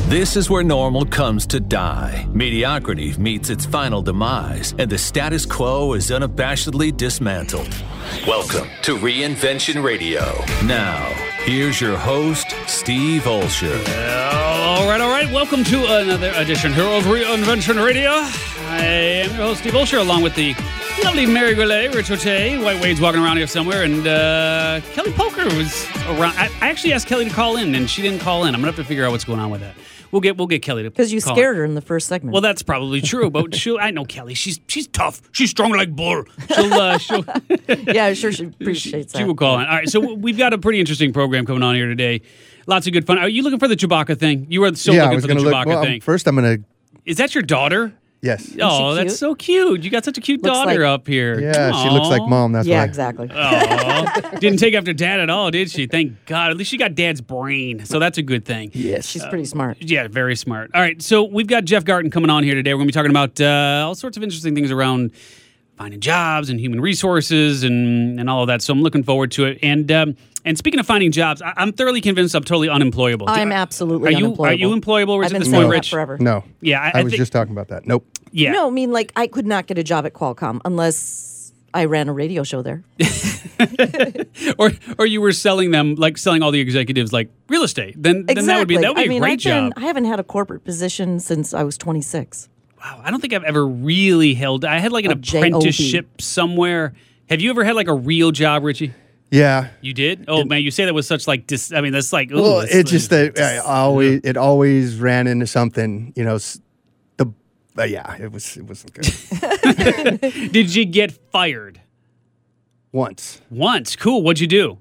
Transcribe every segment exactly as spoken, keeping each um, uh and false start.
This is where normal comes to die. Mediocrity meets its final demise, and the status quo is unabashedly dismantled. Welcome to Reinvention Radio. Now, here's your host, Steve Olsher. All right, all right. Welcome to another edition here of Reinvention Radio. I am your host, Steve Olsher, along with the lovely Mary Goulet, Rich O'Tay. White Wade's walking around here somewhere, and uh, Kelly Poker was around. I, I actually asked Kelly to call in, and she didn't call in. I'm gonna have to figure out what's going on with that. We'll get we'll get Kelly to because you call scared in. her in the first segment. Well, that's probably true, but she, I know Kelly. She's she's tough. She's strong like bull. She'll uh, she'll yeah, sure she appreciates she, that. She will call in. All right, so we've got a pretty interesting program coming on here today. Lots of good fun. Are you looking for the Chewbacca thing? You were so yeah, looking I was for the gonna Chewbacca look, well, thing. First, I'm going to. Is that your daughter? Yes. Oh, she that's cute? so cute. You got such a cute Looks daughter like- up here. Yeah, Aww. she looks like mom. That's yeah, why. exactly. Aw. Didn't take after dad at all, did she? Thank God. At least she got dad's brain, so that's a good thing. Yes. She's pretty smart. Yeah, very smart. All right, so we've got Jeff Garten coming on here today. We're going to be talking about uh, all sorts of interesting things around finding jobs and human resources and, and all of that. So I'm looking forward to it. And um, and speaking of finding jobs, I, I'm thoroughly convinced I'm totally unemployable. I'm Do- absolutely are you, unemployable. Are you employable, Rich, I've at been this saying point, that Rich? forever. No. Yeah, I, I, I was think, just talking about that. Nope. Yeah. No, I mean, like, I could not get a job at Qualcomm unless I ran a radio show there. or or you were selling them, like selling all the executives like real estate. Then, exactly. then that would be, that would be I mean, a great I've been, job. I haven't had a corporate position since I was twenty-six. Wow, I don't think I've ever really held. I had like an A J O B. apprenticeship somewhere. Have you ever had like a real job, Richie? Yeah. You did? Oh man, you say that with such like dis. I mean, that's like. Ooh, Well, that's- it's just that I always it always ran into something. You know, s- the uh, yeah, it was it wasn't good. Did you get fired Once once? Cool. What'd you do?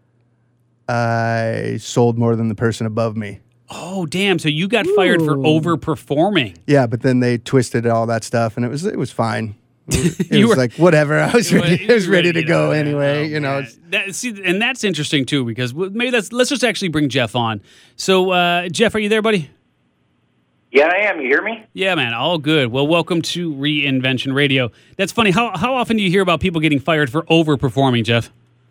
I sold more than the person above me. Oh damn! So you got fired for Ooh. overperforming. Yeah, but then they twisted all that stuff, and it was it was fine. It You was were- like whatever. I was ready. I was ready to you go know, anyway. oh, you know. man. That, see, and that's interesting too because maybe that's. Let's just actually bring Jeff on. So, uh, Jeff, are you there, buddy? Yeah, I am. You hear me? Yeah, man. All good. Well, welcome to Reinvention Radio. That's funny. How how often do you hear about people getting fired for overperforming, Jeff?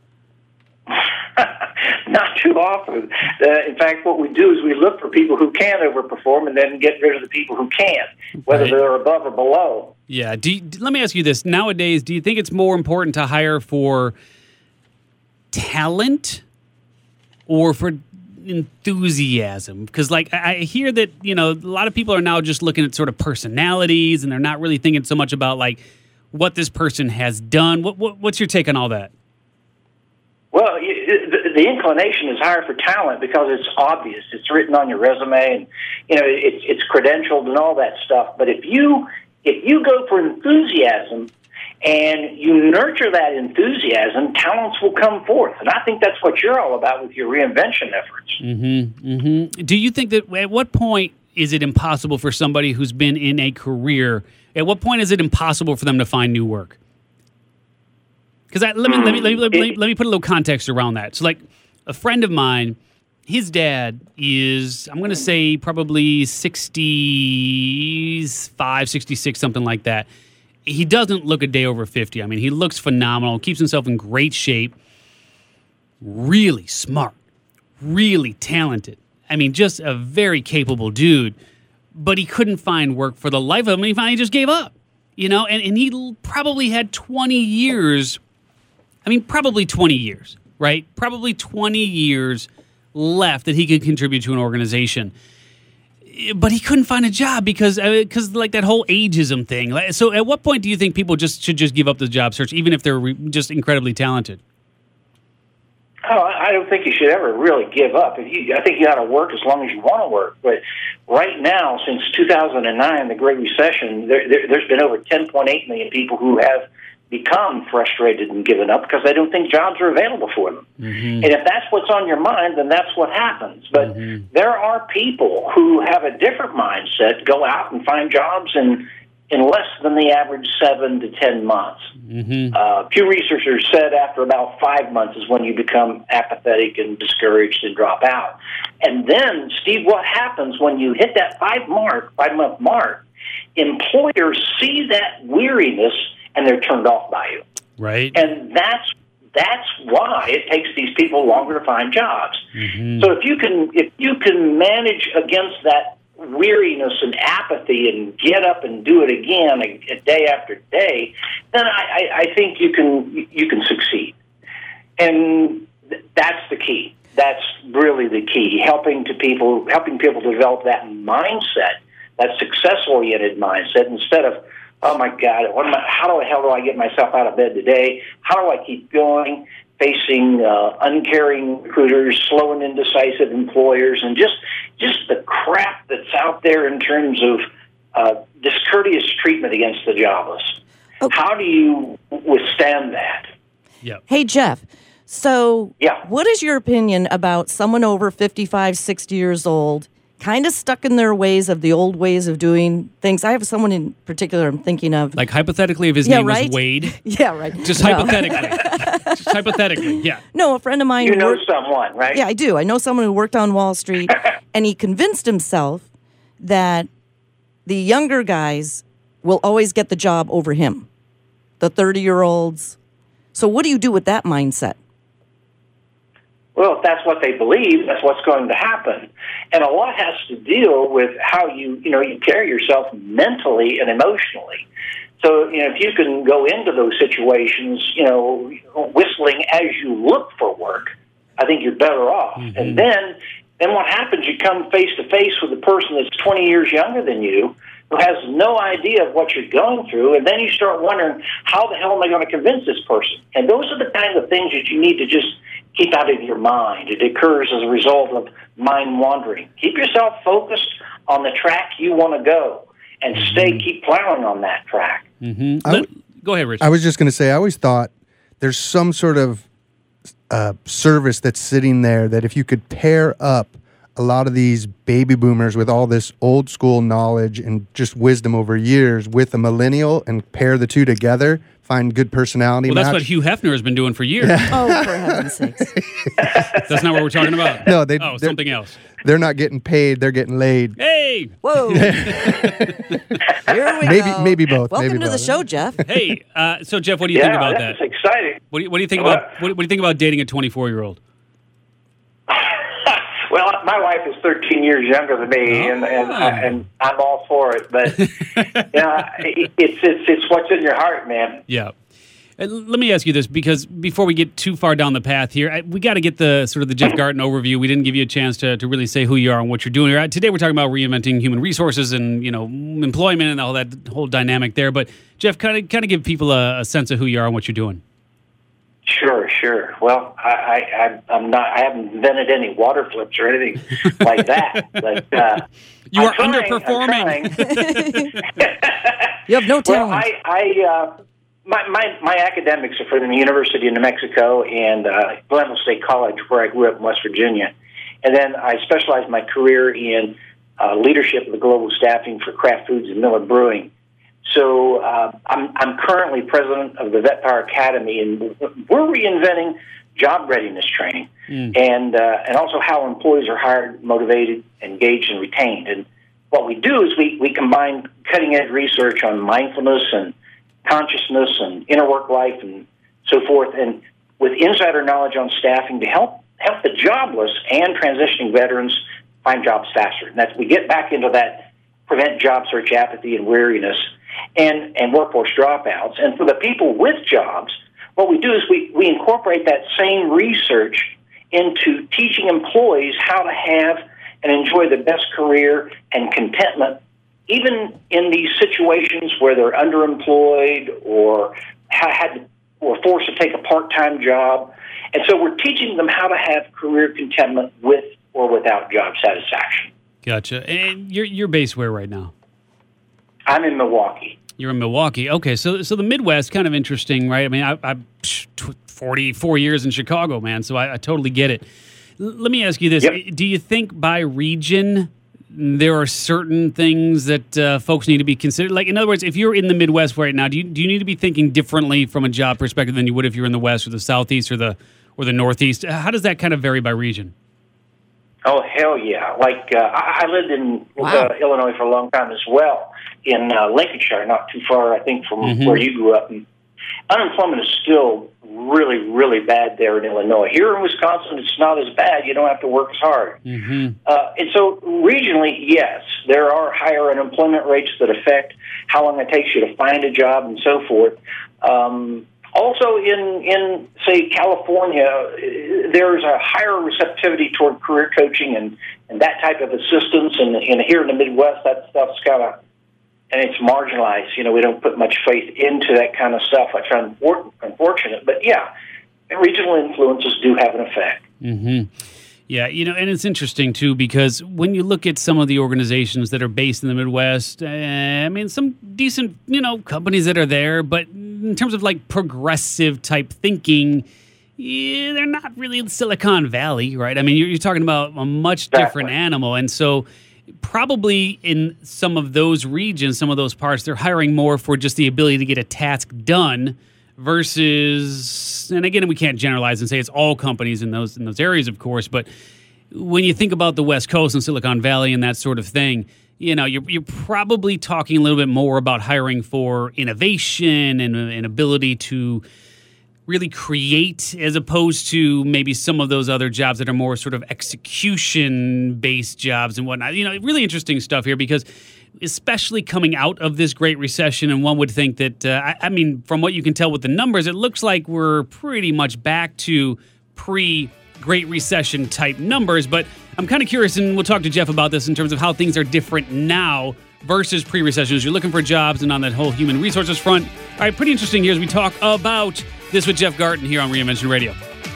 Not too often. Uh, in fact, what we do is we look for people who can overperform and then get rid of the people who can't, whether Right. they're above or below. Yeah. Do you, let me ask you this. Nowadays, do you think it's more important to hire for talent or for enthusiasm? Because, like, I I hear that, you know, a lot of people are now just looking at sort of personalities and they're not really thinking so much about, like, what this person has done. What, what What's your take on all that? Well, y- the, the inclination is higher for talent because it's obvious. It's written on your resume, and you know it's it's credentialed and all that stuff. But if you if you go for enthusiasm and you nurture that enthusiasm, talents will come forth. And I think that's what you're all about with your reinvention efforts. Mm-hmm. Mm-hmm. Do you think that at what point is it impossible for somebody who's been in a career? At what point is it impossible for them to find new work? Because let me, let me let me let me let me put a little context around that. So, like, a friend of mine, his dad is, I'm going to say, probably sixty-five, sixty-six, something like that. He doesn't look a day over fifty. I mean, he looks phenomenal, keeps himself in great shape, really smart, really talented. I mean, just a very capable dude. But he couldn't find work for the life of him, and he finally just gave up. You know, and, and he l- probably had twenty years. I mean, probably twenty years, right? Probably twenty years left that he could contribute to an organization. But he couldn't find a job because, because like that whole ageism thing. Like, so at what point do you think people just should just give up the job search, even if they're re- just incredibly talented? Oh, I don't think you should ever really give up. If you, I think you ought to work as long as you want to work. But right now, since two thousand nine, the Great Recession, there, there, there's been over ten point eight million people who have become frustrated and given up because they don't think jobs are available for them. Mm-hmm. And if that's what's on your mind, then that's what happens. But mm-hmm. there are people who have a different mindset, go out and find jobs in, in less than the average seven to ten months. Mm-hmm. Uh, Pew researchers said after about five months is when you become apathetic and discouraged and drop out. And then, Steve, what happens when you hit that five mark, five month mark? Employers see that weariness and they're turned off by you. Right. And that's that's why it takes these people longer to find jobs. Mm-hmm. So if you can if you can manage against that weariness and apathy and get up and do it again a, a day after day, then I, I, I think you can you can succeed. And th- that's the key. That's really the key. Helping to people, helping people develop that mindset, that success-oriented mindset, instead of, oh my God, what am I, how the hell do I get myself out of bed today? How do I keep going? Facing uh, uncaring recruiters, slow and indecisive employers, and just just the crap that's out there in terms of uh, discourteous treatment against the jobless. Okay. How do you withstand that? Yeah. Hey, Jeff. So, Yeah. what is your opinion about someone over fifty-five, sixty years old, kind of stuck in their ways of the old ways of doing things? I have someone in particular I'm thinking of. Like hypothetically, if his Yeah, name right? was Wade. Yeah, right. Just No. hypothetically. Just hypothetically, yeah. No, a friend of mine. You who know worked- someone, right? Yeah, I do. I know someone who worked on Wall Street, and he convinced himself that the younger guys will always get the job over him, the thirty-year-olds. So what do you do with that mindset? Well, if that's what they believe, that's what's going to happen. And a lot has to deal with how you, you know, you carry yourself mentally and emotionally. So, you know, if you can go into those situations, you know, whistling as you look for work, I think you're better off. Mm-hmm. And then, then what happens? You come face to face with a person that's twenty years younger than you, who has no idea of what you're going through, and then you start wondering, how the hell am I going to convince this person? And those are the kinds of things that you need to just keep out of your mind. It occurs as a result of mind wandering. Keep yourself focused on the track you want to go, and stay, keep plowing on that track. Mm-hmm. I Let- w- go ahead, Rich. I was just going to say, I always thought there's some sort of uh, service that's sitting there that if you could pair up a lot of these baby boomers with all this old school knowledge and just wisdom over years with a millennial and pair the two together, find good personality well, that's match. what Hugh Hefner has been doing for years. Oh, for heaven's sakes. That's not what we're talking about. No, they- Oh, they're- something else. They're not getting paid, they're getting laid. Hey, Whoa. Here we Maybe- go. maybe both, Welcome maybe to the both. show, Jeff. hey. Uh, so, Jeff, what do you Yeah, think about that's that? exciting. What do you, what do you think What? about what, what do you think about dating a twenty-four-year-old? Well, my wife is thirteen years younger than me, and and, Oh. and I'm all for it. But yeah, it, it's it's it's what's in your heart, man. Yeah. Uh, Let me ask you this, because before we get too far down the path here, I, we got to get the sort of the Jeff Garton overview. We didn't give you a chance to, to really say who you are and what you're doing here. Today we're talking about reinventing human resources and, you know, employment and all that whole dynamic there. But Jeff, kind of kind of give people a, a sense of who you are and what you're doing. Sure, sure. Well, I, I, I I'm not. I haven't invented any water flips or anything like that. But uh, You I'm are trying, underperforming. I'm trying. You have no Well, talent. I, I uh, my, my my academics are from the University of New Mexico and uh, Glenville State College, where I grew up in West Virginia, and then I specialized my career in uh, leadership of the global staffing for Kraft Foods and Miller Brewing. So uh, I'm I'm currently president of the Vet Power Academy, and we're reinventing job readiness training, Mm. and uh, and also how employees are hired, motivated, engaged, and retained. And what we do is we, we combine cutting edge research on mindfulness and consciousness and inner work life and so forth, and with insider knowledge on staffing to help help the jobless and transitioning veterans find jobs faster. And that's we get back into that prevent job search apathy and weariness and, and workforce dropouts. And for the people with jobs, what we do is we, we incorporate that same research into teaching employees how to have and enjoy the best career and contentment, even in these situations where they're underemployed or ha- had or forced to take a part-time job. And so we're teaching them how to have career contentment with or without job satisfaction. Gotcha. And you're you're based where right now? I'm in Milwaukee. You're in Milwaukee. Okay, so so the Midwest, kind of interesting, right? I mean, I, I forty-four years in Chicago, man, so I, I totally get it. L- let me ask you this. Yep. Do you think by region there are certain things that uh, folks need to be considered? Like, in other words, if you're in the Midwest right now, do you, do you need to be thinking differently from a job perspective than you would if you're in the West or the Southeast or the or the Northeast? How does that kind of vary by region? Oh, hell yeah. Like, uh, I, I lived in Wow. uh, Illinois for a long time as well, in uh, Lincolnshire, not too far, I think, from Mhm. where you grew up. And unemployment is still really, really bad there in Illinois. Here in Wisconsin, it's not as bad. You don't have to work as hard. Mm-hmm. Uh, and so regionally, yes. There are higher unemployment rates that affect how long it takes you to find a job and so forth. Um, also, in, in, say, California, there's a higher receptivity toward career coaching and, and that type of assistance. And, and here in the Midwest, that stuff's kind of, and it's marginalized. You know, we don't put much faith into that kind of stuff, which is unfortunate. But, yeah, regional influences do have an effect. Mm-hmm. Yeah, you know, and it's interesting, too, because when you look at some of the organizations that are based in the Midwest, uh, I mean, some decent, you know, companies that are there, but in terms of, like, progressive type thinking, yeah, they're not really Silicon Valley, right? I mean, you're, you're talking about a much different exactly. animal, and so probably in some of those regions, some of those parts, they're hiring more for just the ability to get a task done versus, and again, we can't generalize and say it's all companies in those in those areas, of course, but when you think about the West Coast and Silicon Valley and that sort of thing, you know, you're, you're probably talking a little bit more about hiring for innovation and an ability to really create, as opposed to maybe some of those other jobs that are more sort of execution-based jobs and whatnot. You know, really interesting stuff here, because especially coming out of this Great Recession, and one would think that, uh, I, I mean, from what you can tell with the numbers, it looks like we're pretty much back to pre-Great Recession type numbers. But I'm kind of curious, and we'll talk to Jeff about this in terms of how things are different now versus pre-recession as you're looking for jobs and on that whole human resources front. All right, pretty interesting here as we talk about this with Jeff Garton here on Reinvention Radio.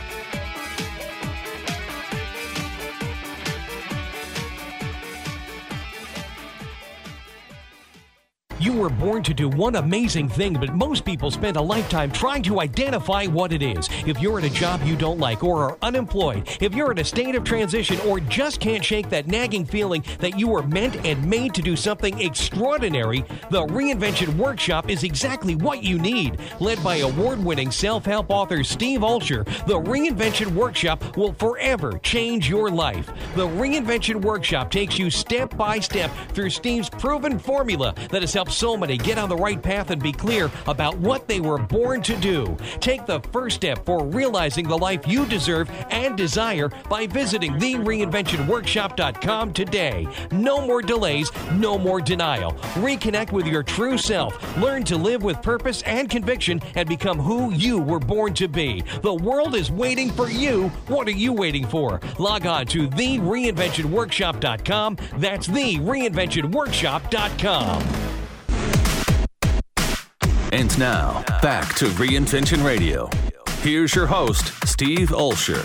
You were born to do one amazing thing, but most people spend a lifetime trying to identify what it is. If you're at a job you don't like or are unemployed, if you're in a state of transition or just can't shake that nagging feeling that you were meant and made to do something extraordinary, the Reinvention Workshop is exactly what you need. Led by award-winning self-help author Steve Olsher, the Reinvention Workshop will forever change your life. The Reinvention Workshop takes you step by step through Steve's proven formula that has helped so many get on the right path and be clear about what they were born to do. Take the first step for realizing the life you deserve and desire by visiting the reinvention workshop dot com today. No more delays, no more denial. Reconnect with your true self. Learn to live with purpose and conviction and become who you were born to be. The world is waiting for you. What are you waiting for? Log on to the reinvention workshop dot com. That's the reinvention workshop dot com. And now, back to Reinvention Radio. Here's your host, Steve Olsher.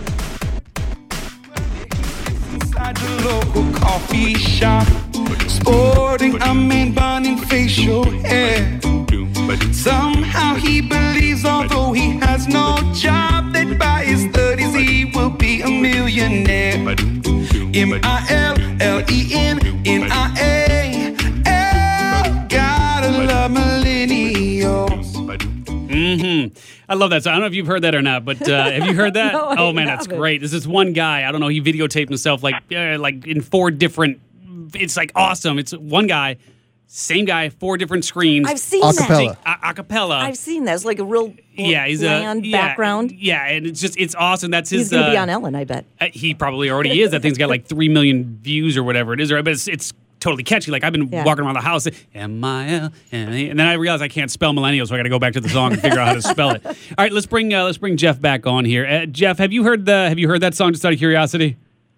Inside the local coffee shop, sporting a man bun and facial hair. Somehow he believes, although he has no job, that by his thirties he will be a millionaire. M I L L E N N I A. Oh, gotta love millennials. Mm-hmm. I love that song. I don't know if you've heard that or not, but uh, have you heard that? No, oh man, that's great. There's this one guy. I don't know. He videotaped himself like uh, like in four different. It's like awesome. It's one guy, same guy, four different screens. I've seen Acapella. that. A- acapella. I've seen that. It's like a real yeah, he's bland a yeah, background. Yeah, and it's just it's awesome. That's his. He's going to uh, be on Ellen, I bet. uh, he probably already is. That thing's got like three million views or whatever it is, right? But it's it's totally catchy. Like I've been Yeah. walking around the house, M I L, and then I realized I can't spell millennial, so I got to go back to the song and figure out how to spell it. All right, let's bring uh, let's bring Jeff back on here. Uh, Jeff, have you heard the have you heard that song? Just out of curiosity.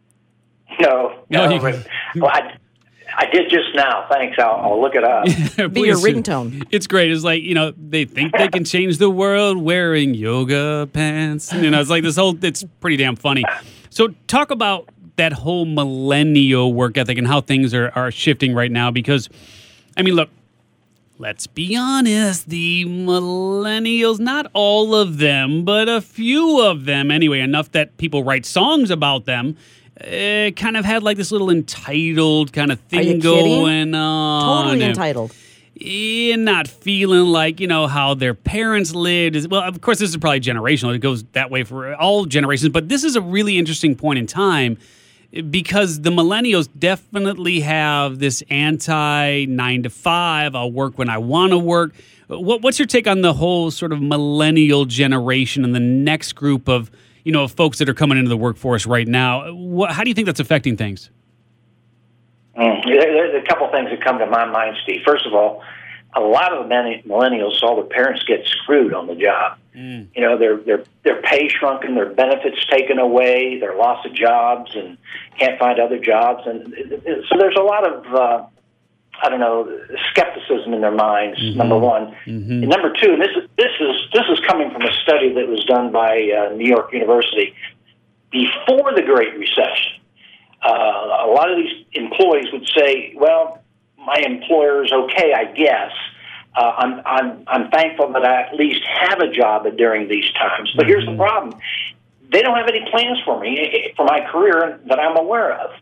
No, No, no. you- but, well, I, I did just now. Thanks. I'll, I'll look it up. Be your Please. ringtone. It's great. It's like, you know, they think they can change the world wearing yoga pants. You know, it's like this whole, it's pretty damn funny. So talk about that whole millennial work ethic and how things are, are shifting right now. Because, I mean, look, let's be honest, the millennials, not all of them, but a few of them anyway, enough that people write songs about them, uh, kind of had like this little entitled kind of Are you thing kidding? going on. Totally And- entitled. and not feeling like, you know, how their parents lived. Is, well, of course, this is probably generational. It goes that way for all generations. But this is a really interesting point in time because the millennials definitely have this anti nine to five, I'll work when I want to work. What, what's your take on the whole sort of millennial generation and the next group of, you know, folks that are coming into the workforce right now? What, how do you think that's affecting things? Mm. There, there's a couple things that come to my mind, Steve. First of all, a lot of the millennials saw their parents get screwed on the job. Mm. You know, their their their pay shrunken, their benefits taken away, their loss of jobs, and can't find other jobs, and so there's a lot of uh, I don't know skepticism in their minds. Mm-hmm. Number one, mm-hmm. and number two, and this is this is this is coming from a study that was done by uh, New York University before the Great Recession. Uh, a lot of these employees would say, "Well, my employer is okay, I guess. Uh, I'm I'm I'm thankful that I at least have a job during these times." But here's the problem: they don't have any plans for me for my career that I'm aware of.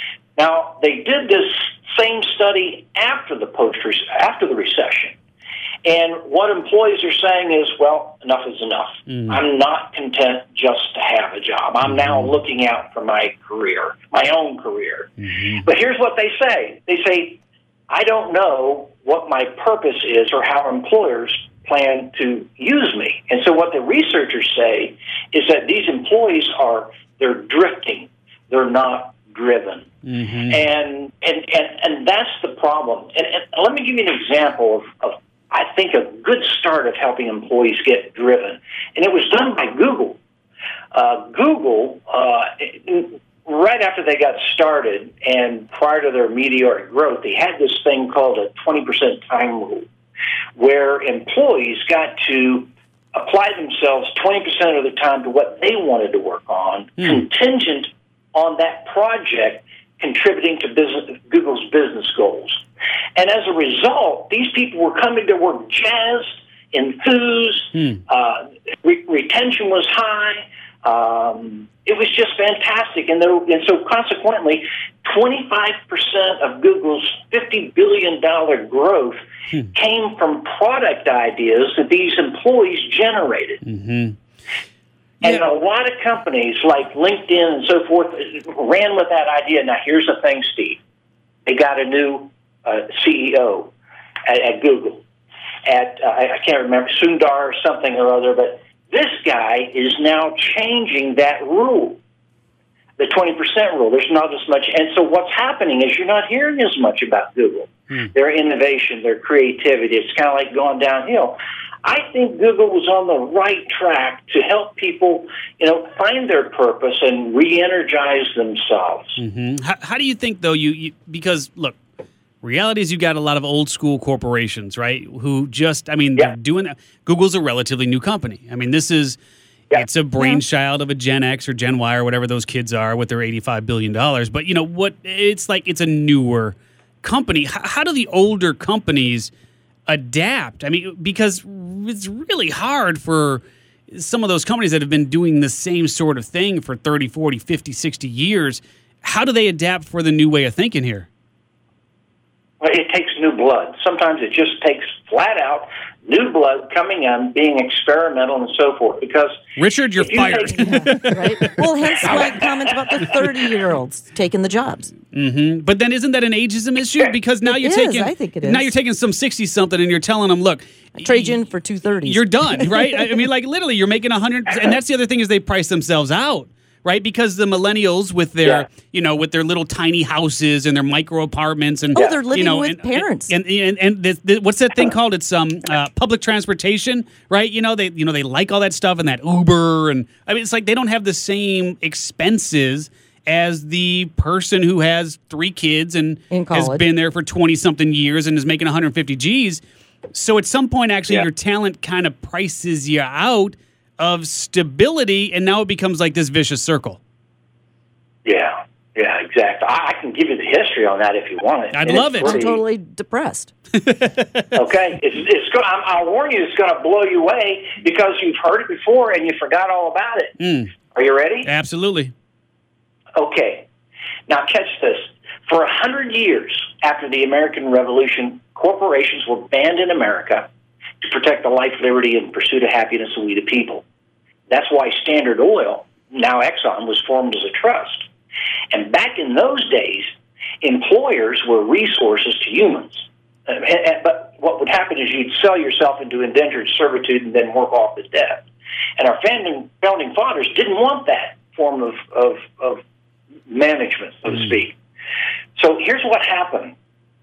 Now, they did this same study after the post after the recession, and what employees are saying is, "Well, enough is enough. Mm. I'm not content just to have a job. I'm now looking out for my career, my own career." Mm-hmm. But here's what they say: they say, "I don't know what my purpose is or how employers plan to use me." And so what the researchers say is that these employees are, they're drifting. They're not driven. Mm-hmm. And, and, and, and that's the problem. And, and let me give you an example of, of, I think, a good start of helping employees get driven. And it was done by Google. Uh, Google, uh, right after they got started and prior to their meteoric growth, they had this thing called a twenty percent time rule, where employees got to apply themselves twenty percent of the time to what they wanted to work on, mm. contingent on that project contributing to business, Google's business goals. And as a result, these people were coming to work jazzed, enthused, mm. uh, re- retention was high. Um, it was just fantastic. And, there, and so consequently, twenty-five percent of Google's fifty billion dollars growth hmm. came from product ideas that these employees generated. Mm-hmm. And yeah. a lot of companies like LinkedIn and so forth ran with that idea. Now, here's the thing, Steve. They got a new uh, C E O at, at Google. At uh, I can't remember, Sundar or something or other, but this guy is now changing that rule, the twenty percent rule. There's not as much. And so what's happening is you're not hearing as much about Google, hmm. their innovation, their creativity. It's kind of like going downhill. I think Google was on the right track to help people, you know, find their purpose and re-energize themselves. Mm-hmm. How, how do you think, though, you, you because, look, reality is you got a lot of old school corporations, right, who just, I mean, yeah. they're doing that. Google's a relatively new company. I mean, this is, yeah. it's a brainchild yeah. of a Gen X or Gen Y or whatever those kids are with their eighty-five billion dollars. But, you know, what, it's like it's a newer company. How, how do the older companies adapt? I mean, because it's really hard for some of those companies that have been doing the same sort of thing for thirty, forty, fifty, sixty years. How do they adapt for the new way of thinking here? Well, it takes new blood. Sometimes it just takes flat out new blood coming in, being experimental and so forth. Because Richard, you're you fired. Take, yeah, right? Well, hence my comments about the thirty-year-olds taking the jobs. Mm-hmm. But then, isn't that an ageism issue? Because now it you're is, taking, I think it is. Now you're taking some sixty-something and you're telling them, look, I trade you in for two thirties. You're done, right? I mean, like literally, you're making a hundred. And that's the other thing is they price themselves out. Right, because the millennials with their, yeah. you know, with their little tiny houses and their micro apartments and oh, they're living you know, with and, parents. And and and, and the, the, what's that thing called? It's um uh, public transportation, right? You know, they you know they like all that stuff and that Uber and I mean, it's like they don't have the same expenses as the person who has three kids and has been there for twenty something years and is making one hundred fifty G's. So at some point, actually, yeah. your talent kind of prices you out of stability, and now it becomes like this vicious circle. Yeah, yeah, exactly. I, I can give you the history on that if you want it. I'd and love it. Pretty, I'm totally depressed. Okay, it's, it's go, I'm, I'll warn you, it's going to blow you away because you've heard it before and you forgot all about it. Mm. Are you ready? Absolutely. Okay. Now catch this. For a hundred years after the American Revolution, corporations were banned in America to protect the life, liberty, and pursuit of happiness of we the people. That's why Standard Oil, now Exxon, was formed as a trust. And back in those days, employers were resources to humans. Uh, and, and, but what would happen is you'd sell yourself into indentured servitude and then work off the debt. And our founding, founding fathers didn't want that form of, of, of management, so to speak. So here's what happened.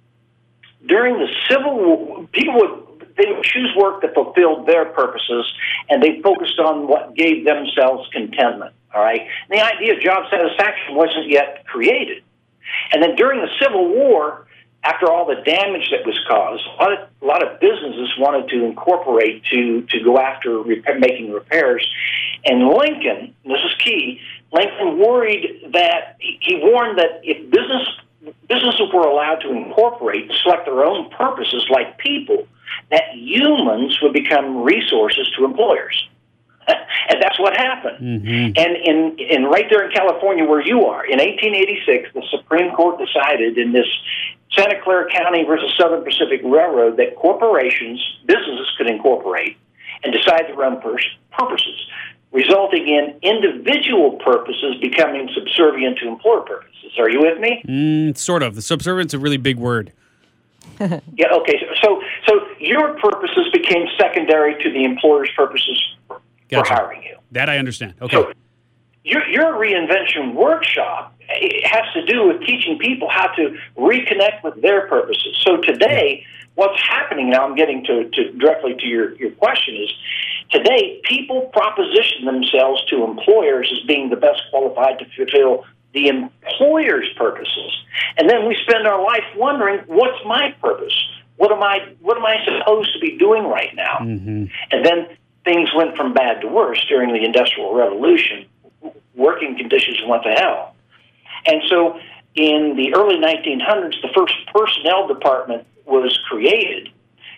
During the Civil War, people would they would choose work that fulfilled their purposes, and they focused on what gave themselves contentment. All right, and the idea of job satisfaction wasn't yet created. And then during the Civil War, after all the damage that was caused, a lot of, a lot of businesses wanted to incorporate to to go after repair, making repairs. And Lincoln, and this is key, Lincoln worried that he, he warned that if business businesses were allowed to incorporate, to select their own purposes like people, that humans would become resources to employers. And that's what happened. Mm-hmm. And in, in right there in California where you are, in eighteen eighty-six, the Supreme Court decided in this Santa Clara County versus Southern Pacific Railroad that corporations, businesses could incorporate and decide their own pur- purposes, resulting in individual purposes becoming subservient to employer purposes. Are you with me? Mm, sort of. The subservient's a really big word. Yeah, okay. So, so your purposes became secondary to the employer's purposes for, Gotcha. for hiring you. That I understand. Okay. So your, your reinvention workshop it has to do with teaching people how to reconnect with their purposes. So today, what's happening now, I'm getting to, to directly to your, your question, is today people proposition themselves to employers as being the best qualified to fulfill the employer's purposes. And then we spend our life wondering, what's my purpose? What am I what am I supposed to be doing right now? Mm-hmm. And then things went from bad to worse during the Industrial Revolution. Working conditions went to hell. And so in the early nineteen hundreds, the first personnel department was created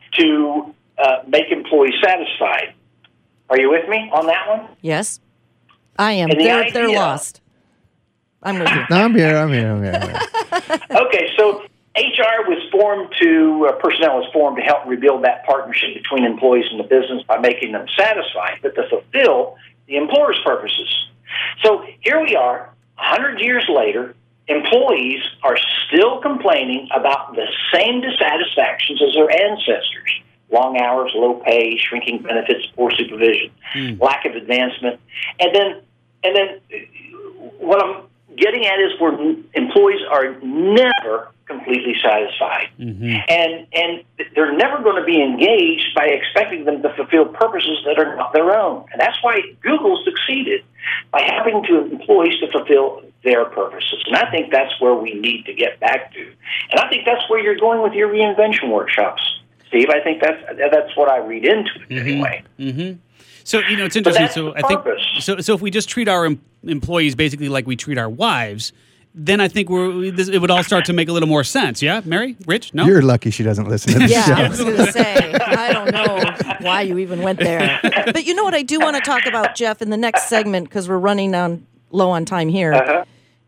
to uh, make employees satisfied. Are you with me on that one? Yes, I am. And the They're, idea- they're lost. I'm with you. No, I'm here. I'm here. I'm here. I'm here. Okay, so H R was formed to, uh, personnel was formed to help rebuild that partnership between employees and the business by making them satisfied, but to fulfill the employer's purposes. So here we are, one hundred years later, employees are still complaining about the same dissatisfactions as their ancestors. Long hours, low pay, shrinking benefits, poor supervision, mm. lack of advancement. And then, and then what I'm getting at is where employees are never completely satisfied. Mm-hmm. And and they're never going to be engaged by expecting them to fulfill purposes that are not their own. And that's why Google succeeded by having to employees to fulfill their purposes. And I think that's where we need to get back to. And I think that's where you're going with your reinvention workshops, Steve. I think that's that's what I read into it mm-hmm. anyway. Mm-hmm. So, you know, it's interesting. So I think so. So if we just treat our em- employees basically like we treat our wives, then I think we're this, it would all start to make a little more sense. Yeah, Mary, Rich, no. You're lucky she doesn't listen to this yeah, show. I was going to say I don't know why you even went there. But you know what I do want to talk about, Jeff, in the next segment because we're running on low on time here, uh-huh.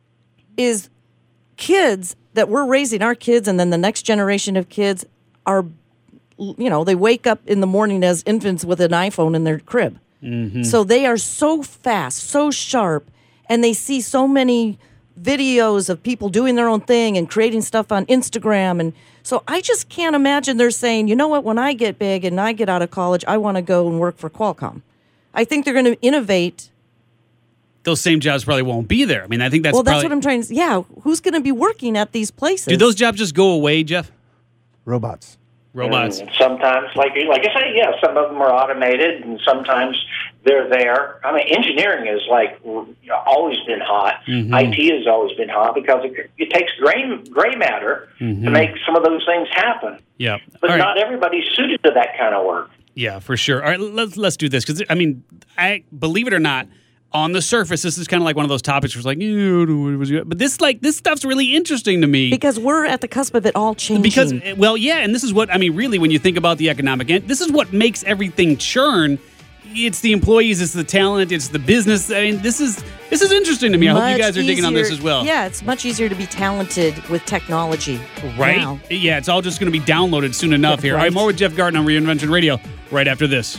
is kids that we're raising, our kids, and then the next generation of kids are. You know, they wake up in the morning as infants with an iPhone in their crib. Mm-hmm. So they are so fast, so sharp, and they see so many videos of people doing their own thing and creating stuff on Instagram. And so I just can't imagine they're saying, you know what, when I get big and I get out of college, I want to go and work for Qualcomm. I think they're going to innovate. Those same jobs probably won't be there. I mean, I think that's Well, that's probably... what I'm trying to say. Yeah, who's going to be working at these places? Do those jobs just go away, Jeff? Robots. Robots. And sometimes, like like I say, yeah, some of them are automated, and sometimes they're there. I mean, engineering is like you know, always been hot. Mm-hmm. I T has always been hot because it, it takes gray gray matter mm-hmm. to make some of those things happen. Yeah, but right. not everybody's suited to that kind of work. Yeah, for sure. All right, let's let's do this because I mean, I believe it or not. On the surface, this is kind of like one of those topics where it's like, you but this like this stuff's really interesting to me because we're at the cusp of it all changing. Because, well, yeah, and this is what I mean. Really, when you think about the economic end, this is what makes everything churn. It's the employees, it's the talent, it's the business. I mean, this is this is interesting to me. I much hope you guys are digging easier, on this as well. Yeah, it's much easier to be talented with technology, right? Now. Yeah, it's all just going to be downloaded soon enough. Here, right. All right, more with Jeff Garton on Reinvention Radio right after this.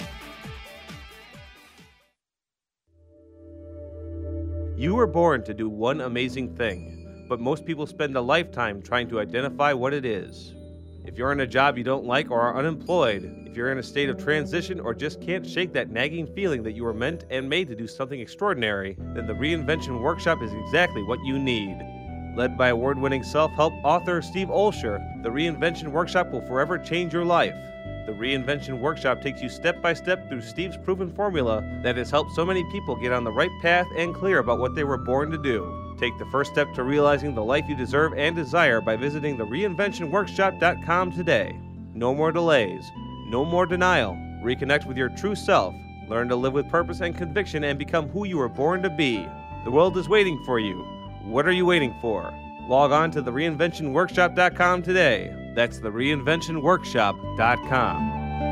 You were born to do one amazing thing, but most people spend a lifetime trying to identify what it is. If you're in a job you don't like or are unemployed, if you're in a state of transition or just can't shake that nagging feeling that you were meant and made to do something extraordinary, then the Reinvention Workshop is exactly what you need. Led by award-winning self-help author Steve Olsher, the Reinvention Workshop will forever change your life. The Reinvention Workshop takes you step by step through Steve's proven formula that has helped so many people get on the right path and clear about what they were born to do. Take the first step to realizing the life you deserve and desire by visiting the reinvention workshop dot com today. No more delays. No more denial. Reconnect with your true self. Learn to live with purpose and conviction and become who you were born to be. The world is waiting for you. What are you waiting for? Log on to the reinvention workshop dot com today. That's the reinvention workshop dot com.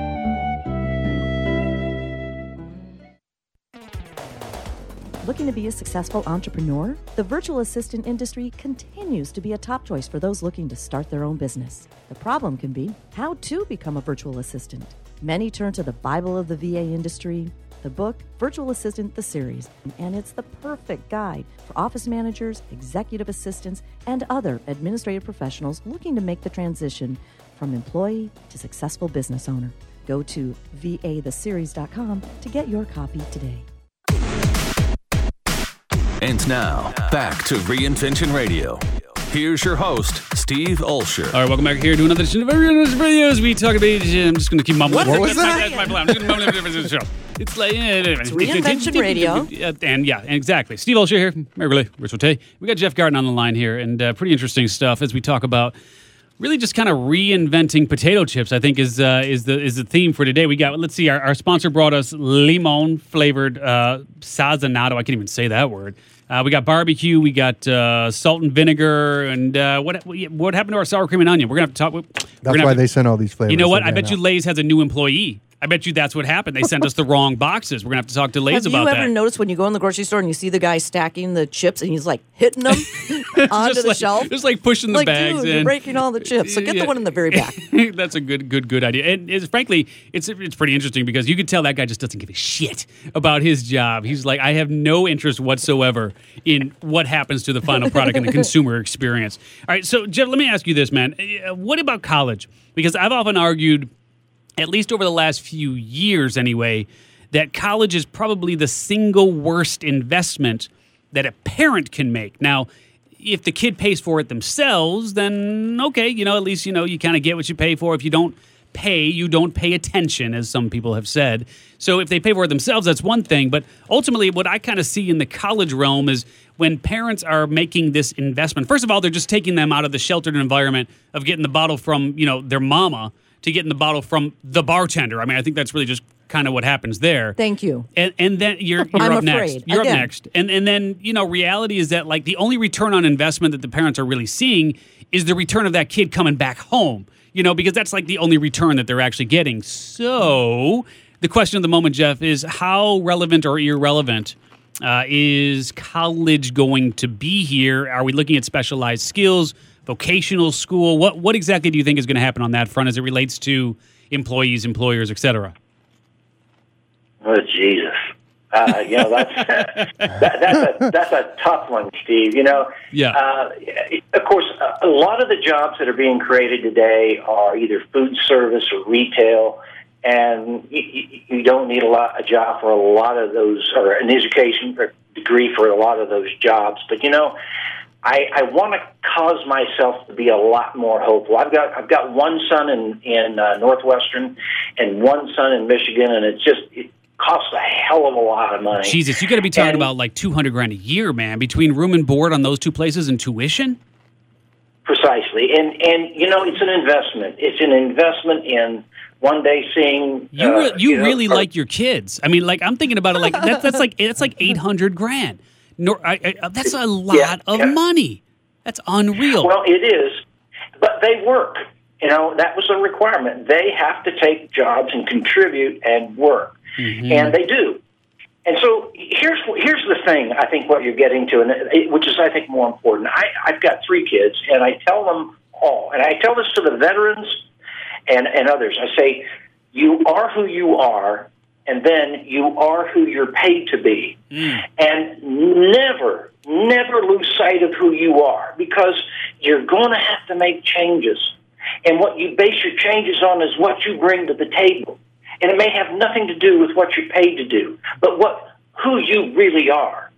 Looking to be a successful entrepreneur? The virtual assistant industry continues to be a top choice for those looking to start their own business. The problem can be how to become a virtual assistant. Many turn to the Bible of the V A industry, the book Virtual Assistant, the series, and it's the perfect guide for office managers, executive assistants, and other administrative professionals looking to make the transition from employee to successful business owner. Go to V A the series dot com to get your copy today. And now, back to Reinvention Radio. Here's your host, Steve Olsher. All right, welcome back here to another edition of Reinvention Radio as we talk about, I'm just going to keep mumbling. What was that's that? My, that's my plan. I'm just going to mumble the show. It's like, it's Reinvention Radio. And yeah, exactly. Steve Olsher here, Merrily, Rich Ote. We got Jeff Garten on the line here, and uh, pretty interesting stuff as we talk about really just kind of reinventing potato chips, I think is uh, is the is the theme for today. We got, let's see, our, our sponsor brought us limon flavored uh, sazonado. I can't even say that word. Uh, we got barbecue, we got uh, salt and vinegar, and uh, what what happened to our sour cream and onion? We're gonna have to talk. We're That's why they sent all these flavors. You know what? I again bet you out. Lay's has a new employee. I bet you that's what happened. They sent us the wrong boxes. We're gonna have to talk to Lay's Have about you ever that. noticed when you go in the grocery store and you see the guy stacking the chips and he's like hitting them onto Just the like, shelf? just like pushing the like, bags dude, in. you're breaking all the chips. So get Yeah. the one in the very back. That's a good, good, good idea. And it's, frankly, it's it's pretty interesting because you can tell that guy just doesn't give a shit about his job. He's like, I have no interest whatsoever in what happens to the final product and the consumer experience. All right, so Jeff, let me ask you this, man. Uh, What about college? Because I've often argued, at least over the last few years anyway, that college is probably the single worst investment that a parent can make. Now, if the kid pays for it themselves, then okay, you know, at least, you know, you kind of get what you pay for. If you don't pay, you don't pay attention, as some people have said. So if they pay for it themselves, that's one thing. But ultimately, what I kind of see in the college realm is when parents are making this investment, first of all, they're just taking them out of the sheltered environment of getting the bottle from, you know, their mama to getting the bottle from the bartender. I mean, I think that's really just kind of what happens there. Thank you. And and then you're you're I'm up next. afraid. You're Again. up next. And and then, you know, reality is that like the only return on investment that the parents are really seeing is the return of that kid coming back home. You know, because that's like the only return that they're actually getting. So the question of the moment, Jeff, is how relevant or irrelevant uh, is college going to be here? Are we looking at specialized skills, vocational school? What what exactly do you think is going to happen on that front as it relates to employees, employers, et cetera? Oh, Jesus. Uh, you know, that's that, that's a that's a tough one, Steve. You know, Yeah. Uh, of course, a lot of the jobs that are being created today are either food service or retail, and you, you don't need a lot a job for a lot of those, or an education or degree for a lot of those jobs. But you know, I, I want to cause myself to be a lot more hopeful. I've got I've got one son in in uh, Northwestern and one son in Michigan, and it's just. It, costs a hell of a lot of money. Jesus, you got to be talking And- about like two hundred grand a year, man, between room and board on those two places and tuition. Precisely, and and you know it's an investment. It's an investment in one day seeing You uh, re- you, know, really or- like your kids. I mean, like I'm thinking about it. Like that's that's like that's like eight hundred grand. No, I, I, that's a lot Yeah, of yeah. money. That's unreal. Well, it is, but they work. You know that was a requirement. They have to take jobs and contribute and work, Mm-hmm. and they do. And so here's here's the thing. I think what you're getting to, and it, which is I think more important. I, I've got three kids, and I tell them all, and I tell this to the veterans and and others. I say, you are who you are, and then you are who you're paid to be, Mm. and never never lose sight of who you are, because you're going to have to make changes, and what you base your changes on is what you bring to the table. And it may have nothing to do with what you're paid to do, but what who you really are.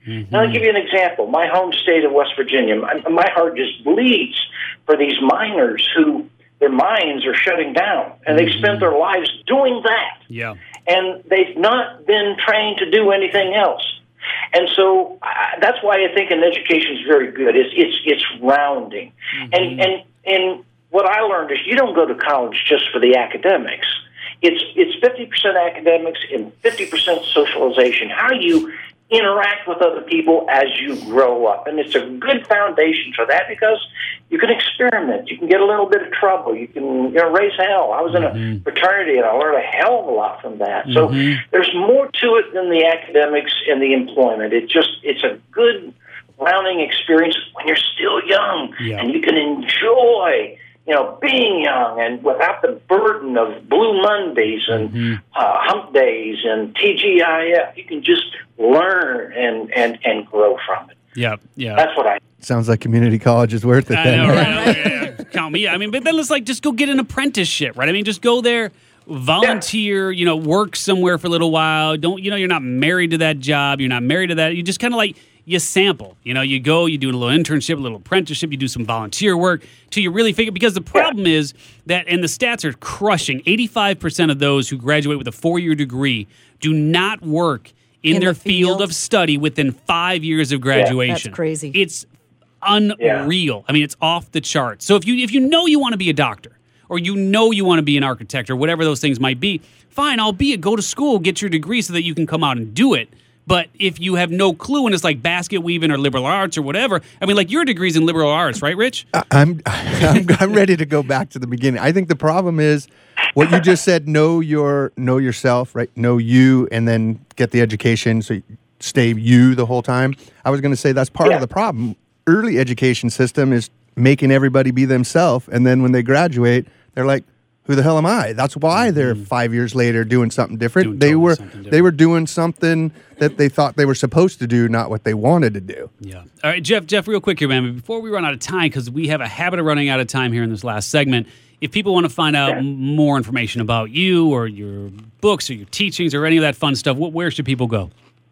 Mm-hmm. Now, I'll give you an example. My home state of West Virginia, my, my heart just bleeds for these miners who their minds are shutting down, and they've spent their lives doing that. Yeah. And they've not been trained to do anything else. And so uh, that's why I think an education is very good. It's it's it's rounding. Mm-hmm. And and and what I learned is you don't go to college just for the academics. It's it's fifty percent academics and fifty percent socialization. How you interact with other people as you grow up. And it's a good foundation for that because you can experiment. You can get a little bit of trouble. You can you know, raise hell. I was in mm-hmm. a fraternity, and I learned a hell of a lot from that. Mm-hmm. So there's more to it than the academics and the employment. It just it's a good rounding experience when you're still young, yeah. and you can enjoy you know, being young and without the burden of Blue Mondays and mm-hmm. uh, Hump Days and T G I F. You can just learn and, and, and grow from it. Yeah, yeah. That's what I... Sounds like community college is worth it I then. know, right? yeah, yeah. Count me. I mean, but then it's like, just go get an apprenticeship, right? I mean, just go there, volunteer, yeah. you know, work somewhere for a little while. Don't, you know, you're not married to that job. You're not married to that. You just kind of like... You sample, you know, you go, you do a little internship, a little apprenticeship, you do some volunteer work till you really figure, because the problem is that, and the stats are crushing, eighty-five percent of those who graduate with a four-year degree do not work in, in their the field. field of study within five years of graduation. Yeah, that's crazy. It's unreal. Yeah. I mean, it's off the charts. So if you if you know you want to be a doctor, or you know you want to be an architect, or whatever those things might be, fine, albeit go to school, get your degree so that you can come out and do it. But if you have no clue and it's like basket weaving or liberal arts or whatever, I mean, like your degree's in liberal arts, right, Rich? I'm, I'm I'm ready to go back to the beginning. I think the problem is what you just said. Know your know yourself, right? Know you, and then get the education so you stay you the whole time. I was going to say that's part yeah. of the problem. Early education system is making everybody be themselves, and then when they graduate, they're like, who the hell am I? That's why they're mm-hmm. five years later doing something different. Doing they totally were different. they were doing something that they thought they were supposed to do, not what they wanted to do. Yeah. All right, Jeff. Jeff, real quick here, man. Before we run out of time, because we have a habit of running out of time here in this last segment. If people want to find out m- more information about you or your books or your teachings or any of that fun stuff, where should people go?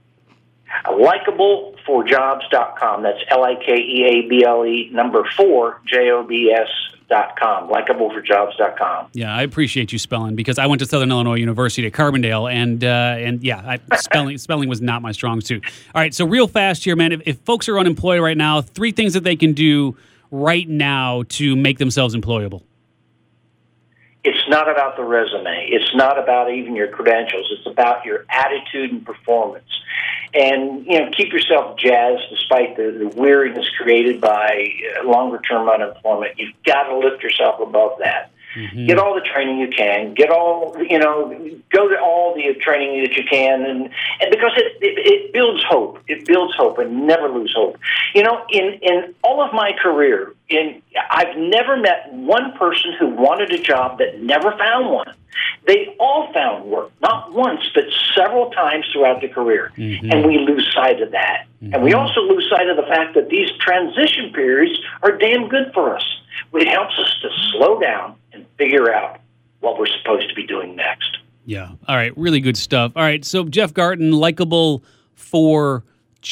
Likeable for jobs dot com. That's L I K E A B L E number four J O B S. Dot com, likeable for jobs dot com. Yeah, I appreciate you spelling, because I went to Southern Illinois University at Carbondale, and uh, and yeah, I, spelling spelling was not my strong suit. All right, so real fast here, man. If, if folks are unemployed right now, three things that they can do right now to make themselves employable. It's not about the resume. It's not about even your credentials. It's about your attitude and performance. And, you know, keep yourself jazzed despite the, the weariness created by longer-term unemployment. You've got to lift yourself above that. Mm-hmm. Get all the training you can. Get all, you know, go to all the training that you can. And, and because it, it, it builds hope. It builds hope, and never lose hope. You know, in, in all of my career, in I've never met one person who wanted a job that never found one. They all found work, not once, but several times throughout the career. Mm-hmm. And we lose sight of that. Mm-hmm. And we also lose sight of the fact that these transition periods are damn good for us. It helps us to slow down and figure out what we're supposed to be doing next. Yeah. All right. Really good stuff. All right. So Jeff Garton, likeable for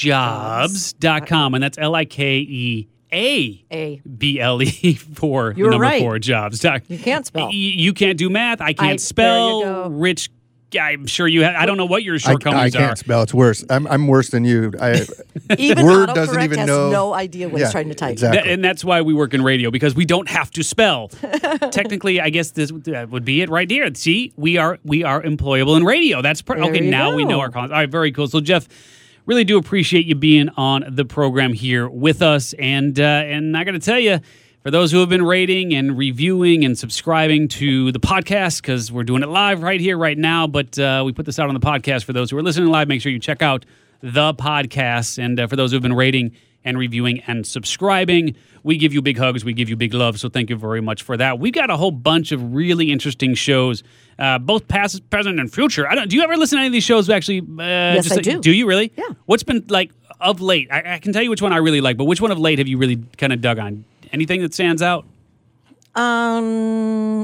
jobs dot com, and that's L I K E A A B L E for You're number right. four jobs. You can't spell. Y- You can't do math. I can't I- spell. there you go. Rich, I'm sure you have. I don't know what your I, shortcomings I can't are. spell. It's worse. I'm I'm worse than you. I, Even Word autocorrect doesn't even has know. no idea what Yeah, it's trying to type. exactly. Th- and that's why we work in radio, because we don't have to spell. Technically, I guess this uh, would be it right here. See, we are we are employable in radio. That's per- There okay. you Now we know go. our cons. All right, very cool. So Jeff, really do appreciate you being on the program here with us, and uh, and I got to tell you, for those who have been rating and reviewing and subscribing to the podcast, because we're doing it live right here, right now, but uh, we put this out on the podcast for those who are listening live. Make sure you check out the podcast. And uh, for those who have been rating and reviewing and subscribing, we give you big hugs. We give you big love. So thank you very much for that. We've got a whole bunch of really interesting shows, uh, both past, present, and future. I don't. Do you ever listen to any of these shows? Actually, uh, Yes, just I like- do. Do you really? Yeah. What's been like of late? I, I can tell you which one I really like, but which one of late have you really kind of dug on? Anything that stands out? Um, no.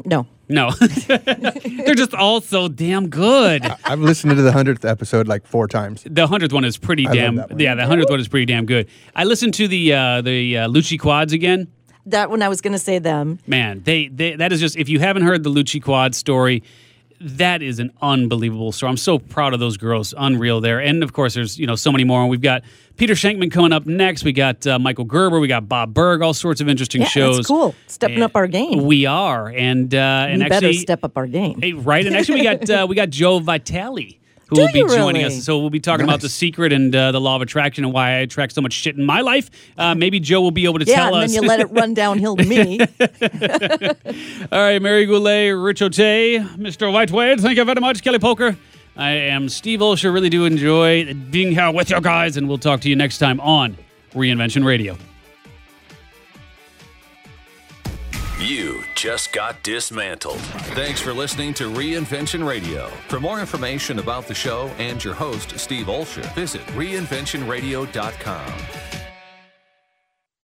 No. They're just all so damn good. I've listened to the hundredth episode like four times. The hundredth one is pretty I love damn. that one. Yeah, the hundredth one is pretty damn good. I listened to the uh, the uh, Lucci Quads again. That one I was going to say them. Man, they, they that is just, if you haven't heard the Lucci Quad story, that is an unbelievable story. I'm so proud of those girls. Unreal there. And of course, there's, you know, so many more. And we've got Peter Shankman coming up next. We got uh, Michael Gerber. We got Bob Berg. All sorts of interesting Yeah, shows. that's cool. Stepping And up our game. We are. And uh, and we better actually, step up our game. hey, right. And actually, we got uh, we got Joe Vitale, who Do will be you joining really? us. So we'll be talking about the secret and uh, the law of attraction and why I attract so much shit in my life. Uh, maybe Joe will be able to Yeah, tell and us. then you let it run downhill to me. All right, Mary Goulet, Rich O'Tay, Mister Whitewade, thank you very much, Kelly Poker. I am Steve Olsher. Really do enjoy being here with you guys, and we'll talk to you next time on Reinvention Radio. You just got dismantled. Thanks for listening to Reinvention Radio. For more information about the show and your host, Steve Olsher, visit reinvention radio dot com.